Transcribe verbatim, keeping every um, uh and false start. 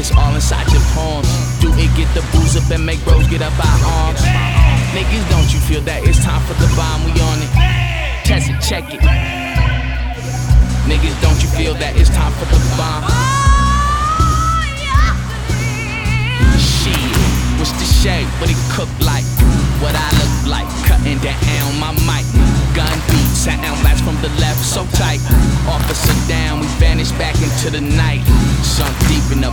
it's all inside your palms. Do it get the booze up and make bros get up our arms? Niggas, don't you feel that it's time for the bomb? We on it. Test it, check it. Niggas, don't you feel that it's time for the bomb? Shit, what's the shape? What it cook like? What I look like? Cutting down my mic. Gun beat, sound blast from the left, so tight. Officer down, we vanish back into the night. Sunk deep in the